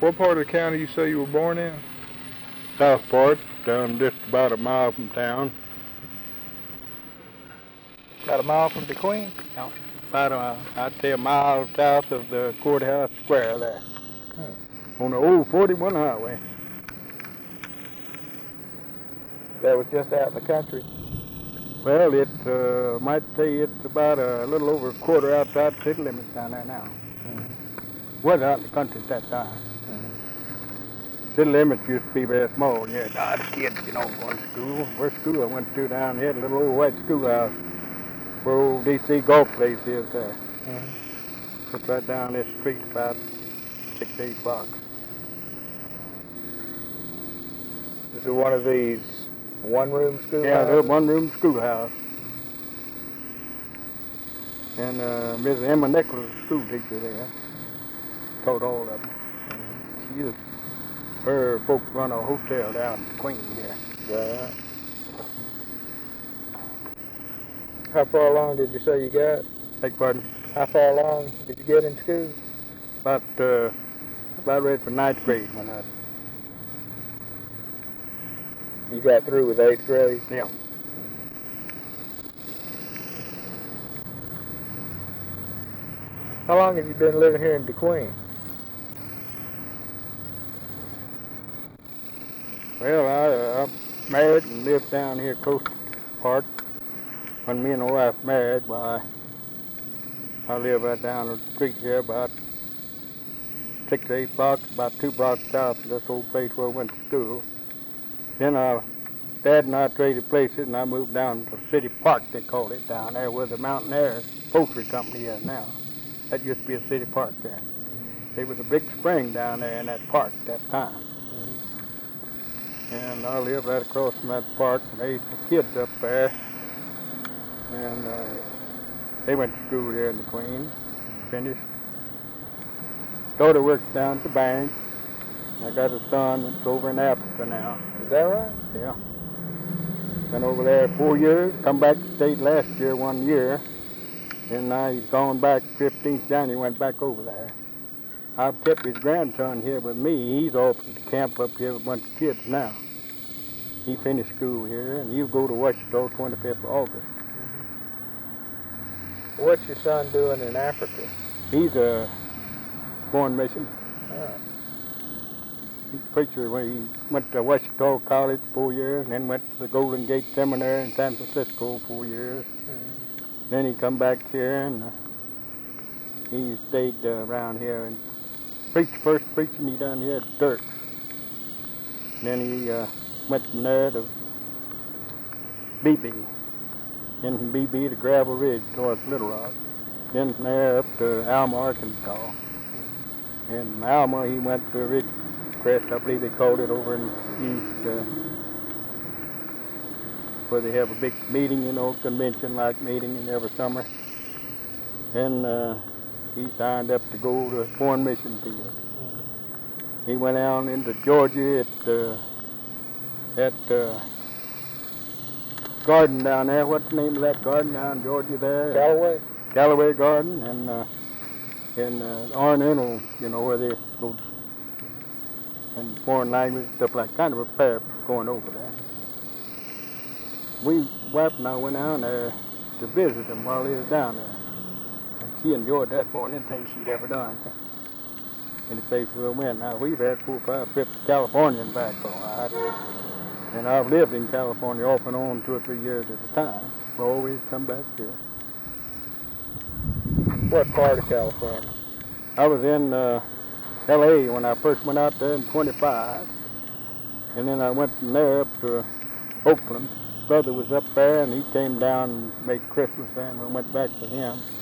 What part of the county you say you were born in? South part, down just about a mile from town. About a mile from DeQueen? No, about I'd say a mile south of the courthouse square there. On the old 41 highway. That was just out in the country. Well, it might say it's about a little over a quarter outside city limits down there now. Was out in the country at that time. City limits used to be very small. Yeah, a lot of kids, going to school. Where school I went to down here, a little old white schoolhouse where old DC golf place is there. It's right down this street, about 6 to 8 blocks. Is it one of these one-room schoolhouses? Yeah, they're one-room schoolhouse. And Mrs. Emma Nichols, school teacher there, taught all of them. Her folks run a hotel down in Queen here. Right. How far along did you say you got? Beg pardon? How far along did you get in school? About ready for 9th grade when You got through with 8th grade? Yeah. How long have you been living here in DeQueen? Well, I married and lived down here close to the park. When me and my wife married, why, I live right down the street here, about 6 to 8 blocks, about 2 blocks south of this old place where I went to school. Then Dad and I traded places, and I moved down to City Park, they called it, down there where the Mountain Air Poultry Company is now. That used to be a city park there. There was a big spring down there in that park at that time. And I lived right across from that park and raised some kids up there. And they went to school here in the Queen, finished. Daughter works down at the bank. I got a son that's over in Africa now. Is that right? Yeah. Been over there 4 years, come back to state last year, 1 year. And now he's gone back 15th January, went back over there. I've kept his grandson here with me. He's off at the camp up here with a bunch of kids now. He finished school here, and he'll go to Washington 25th of August. What's your son doing in Africa? He's a foreign mission. Oh. He's a preacher. He went to Washington College 4 years, and then went to the Golden Gate Seminary in San Francisco 4 years. Then he come back here, and he stayed around here and preached. First preaching he done here at Turks. Then he went from there to BB. Then from BB to Gravel Ridge towards Little Rock. Then from there up to Alma, Arkansas. And from Alma he went to Ridgecrest, I believe they called it, over in east, where they have a big meeting, convention-like meeting in every summer. Then he signed up to go to foreign mission field. He went down into Georgia at garden down there. What's the name of that garden down in Georgia there? Callaway? Callaway Garden, and in Oriental, where they go and foreign language, stuff like kind of a pair going over there. Wife and I went down there to visit him while he was down there. And she enjoyed that more than anything she'd ever done. Any place we went. Now, we've had 4 or 5 trips to California and back, all right. And I've lived in California off and on 2 or 3 years at a time. We always come back here. What part of California? I was in L.A. when I first went out there in 25. And then I went from there up to Oakland. Brother was up there, and he came down and made Christmas there, and we went back with him.